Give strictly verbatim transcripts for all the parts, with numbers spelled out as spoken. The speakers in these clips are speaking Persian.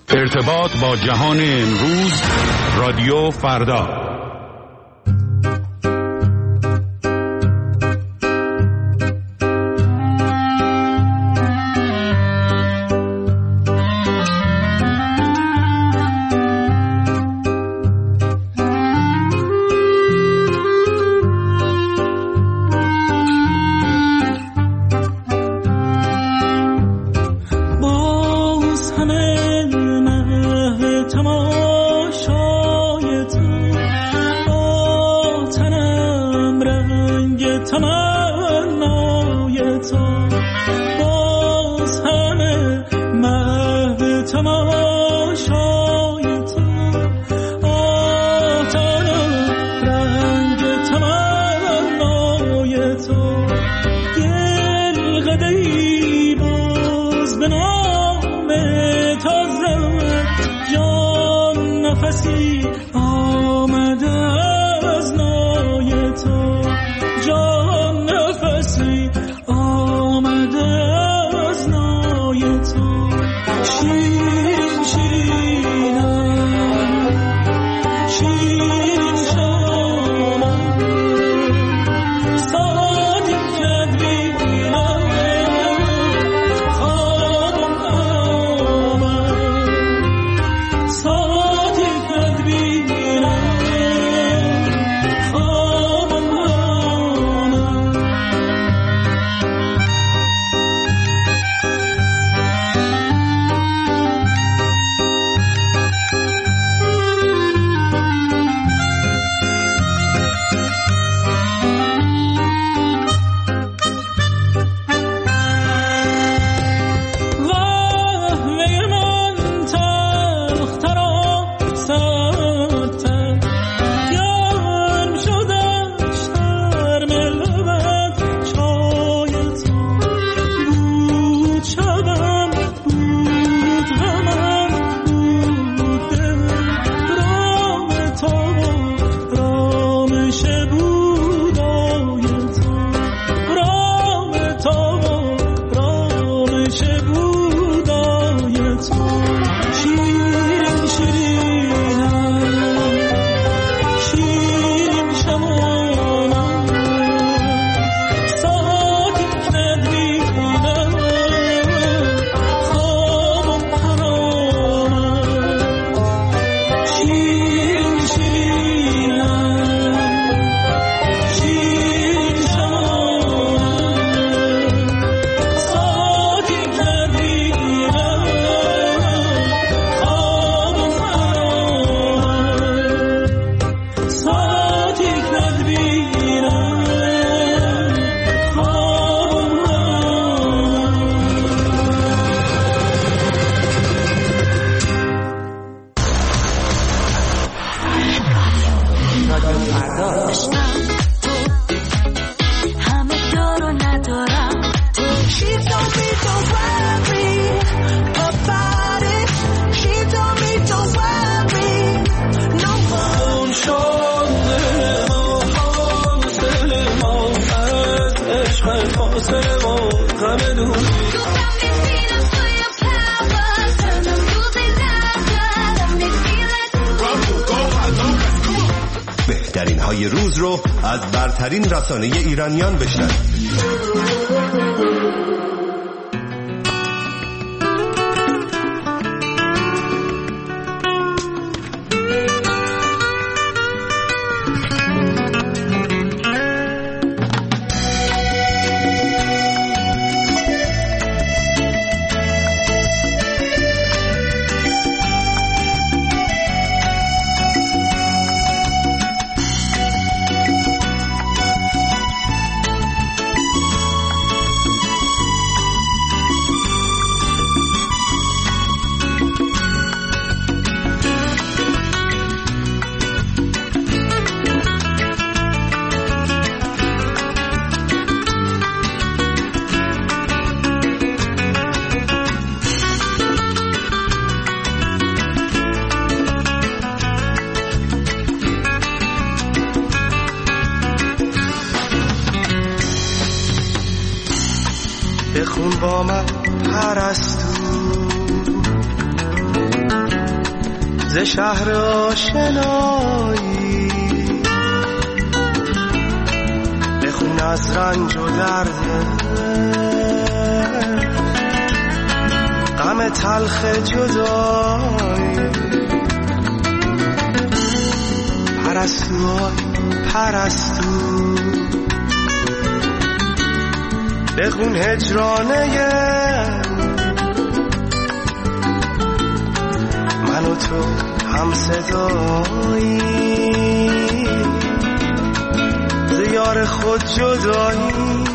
ارتباط با جهان امروز، رادیو فردا. بهترین های روز رو از برترین رسانه ایرانیان بشنوید. بخون با من پرستو ز شهر آشنایی، بخون از رنج و درد غم تلخ جدایی. پرستو پرستو بخون هجرانه من و تو هم صدایی، ز یار خود جدایی.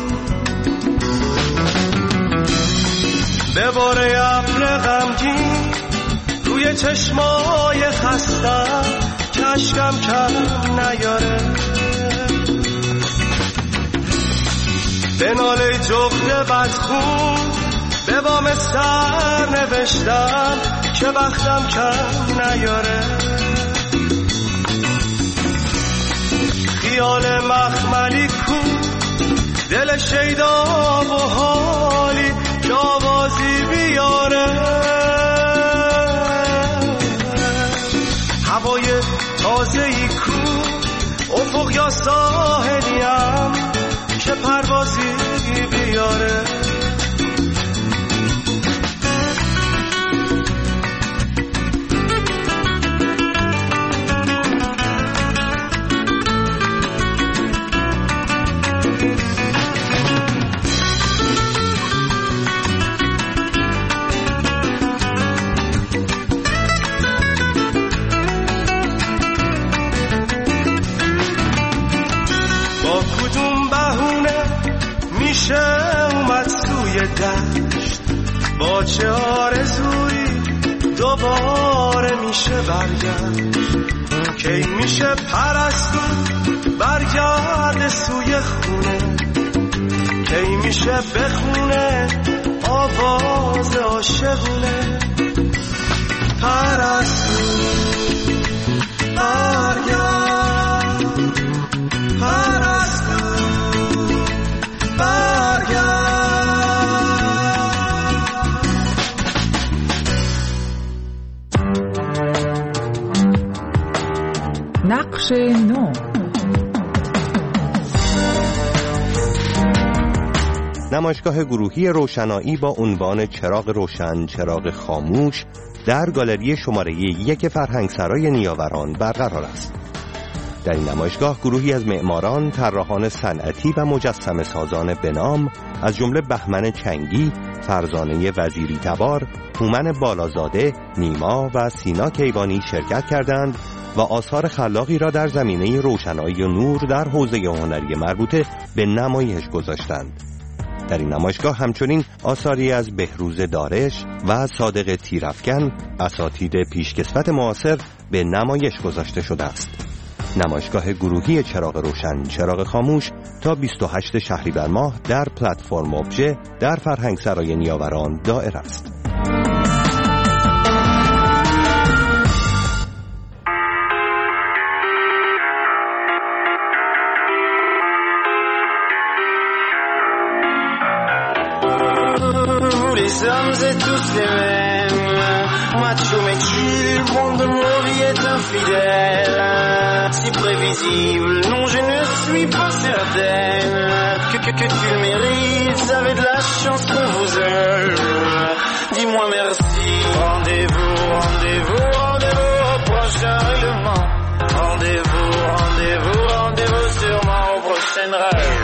به باره ابر غمگین روی چشمای خستم که اشکم کم نیاره، به ناله جغد بدخون به بام سر نوشتم که بختم کم نیاره. خیال مخملی کو دل شیدا و حالی که آوازی بیاره، هوای تازه ای کو افق یا ساحلیم که پروازی بیاره. اومد سوی دشت با چه آرزویی دوباره میشه برگشت، کی میشه پرستو برگرد سوی خونه، کی میشه بخونه آواز عاشقونه. پرستو برگرد، پرستو نقش نو. نمایشگاه گروهی روشنایی با عنوان چراغ روشن چراغ خاموش در گالری شماره یک فرهنگسرای نیاوران برقرار است. در این نمایشگاه گروهی از معماران، طراحان صنعتی و مجسمه سازان به نام از جمله بهمن چنگی، فرزانه وزیری تبار، هومن بالازاده، نیما و سینا کیوانی شرکت کردند و آثار خلاقی را در زمینه روشنایی و نور در حوزه هنری مربوطه به نمایش گذاشتند. در این نمایشگاه همچنین آثاری از بهروز دارش و صادق تیرافکن، اساتید پیشکسوت معاصر، به نمایش گذاشته شده است. نمایشگاه گروهی چراغ روشن چراغ خاموش تا بیست و هشتم شهریور ماه در پلتفرم ابژه در فرهنگسرای نیاوران دائر است. Les hommes et tous les mêmes, macho mais cul, monde de nos vies est infidèle, si prévisible, non je ne suis pas certaine que, que, que tu le mérites, vous avez de la chance qu'on vous aime, dis-moi merci. Rendez-vous, rendez-vous, rendez-vous au prochain règlement, rendez-vous, rendez-vous, rendez-vous sûrement au prochain rêve.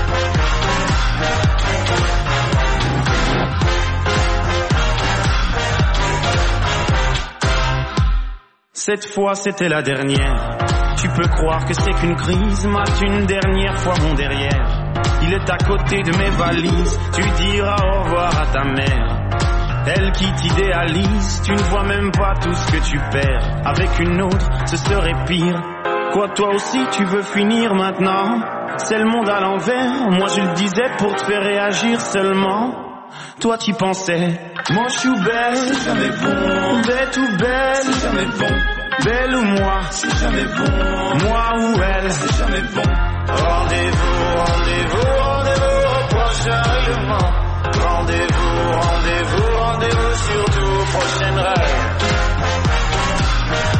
Cette fois c'était la dernière. Tu peux croire que c'est qu'une crise, mate une dernière fois mon derrière. Il est à côté de mes valises, tu diras au revoir à ta mère. Elle qui t'idéalise, tu ne vois même pas tout ce que tu perds. Avec une autre, ce serait pire. Quoi, toi aussi tu veux finir maintenant? C'est le monde à l'envers, moi je le disais pour te faire réagir seulement. Toi tu pensais, moi je suis belle, c'est jamais bon. Bête ou belle, c'est jamais bon. Belle ou moi, c'est jamais bon. Moi ou elle, c'est jamais bon. Rendez-vous, rendez-vous, rendez-vous au prochain règlement. Rendez-vous, rendez-vous, rendez-vous surtout au prochain rêve.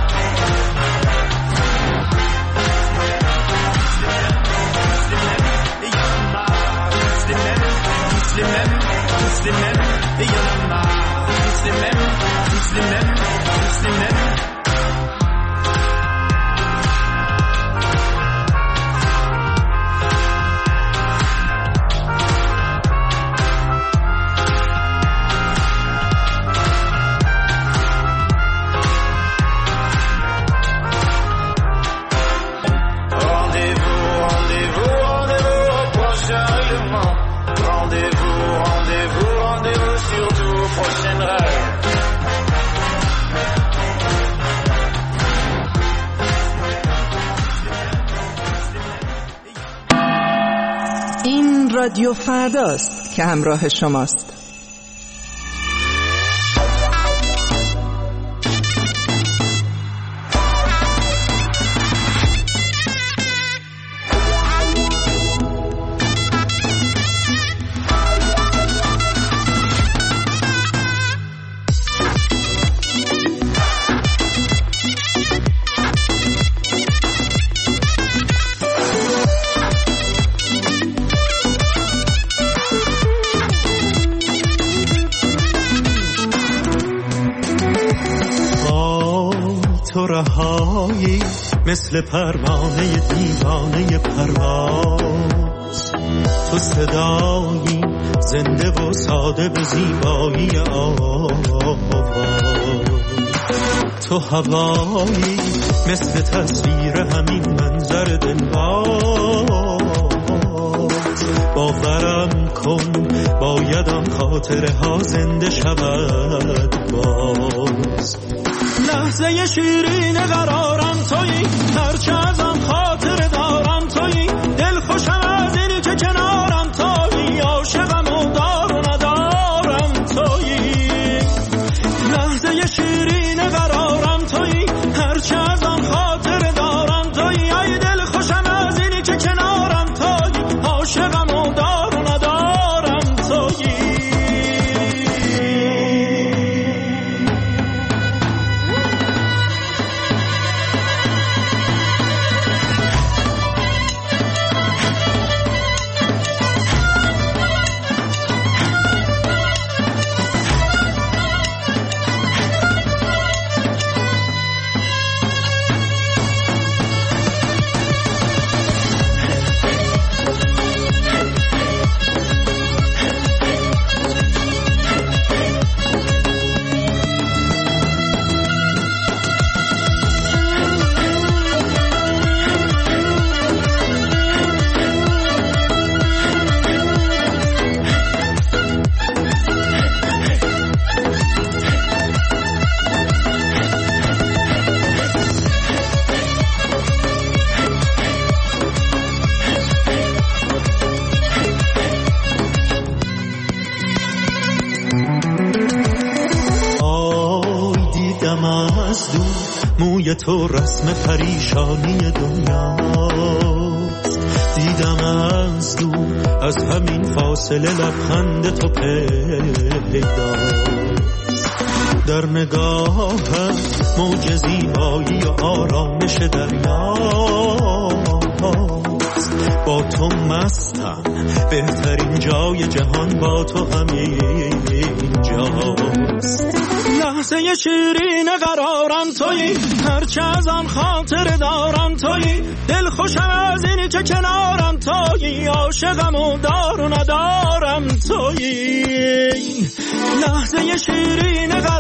tous les mêmes, tous les mêmes. رادیو فرداست که همراه شماست. رهایی مثل پروانه دیوانه پرواز، تو صدایی زنده و ساده به زیبایی آواز، تو هوایی مثل تصویر همین منظر دلباز، باورم کن باید آن خاطره ها زنده شود باز. لحظه شیرین قرارم تویی، هرچه از آن خاطر دارم تویی، دل خوشم از اینی که کنارم تویی، عاشقم و دار و ندارم تویی. لحظه شیرین قرارم تویی، هرچه از آن خاطر دارم تویی، ای دل خوشم از اینی که کنارم تویی، عاشقم و دار و ندارم تویی. موی تو رسم پریشانی دنیاست، دیدم از دور از همین فاصله لبخند تو پیداست، در نگاهم موج زیبایی و آرامش دریاست، با تو مستم بهترین جای جهان با تو همین جاست. لحظه شیرین قرارم تویی، هرچه از آن خاطر دارم تویی، دل خوشم از اینی که کنارم تویی، عاشقم و دار و ندارم تویی. لحظه شیرین قرارم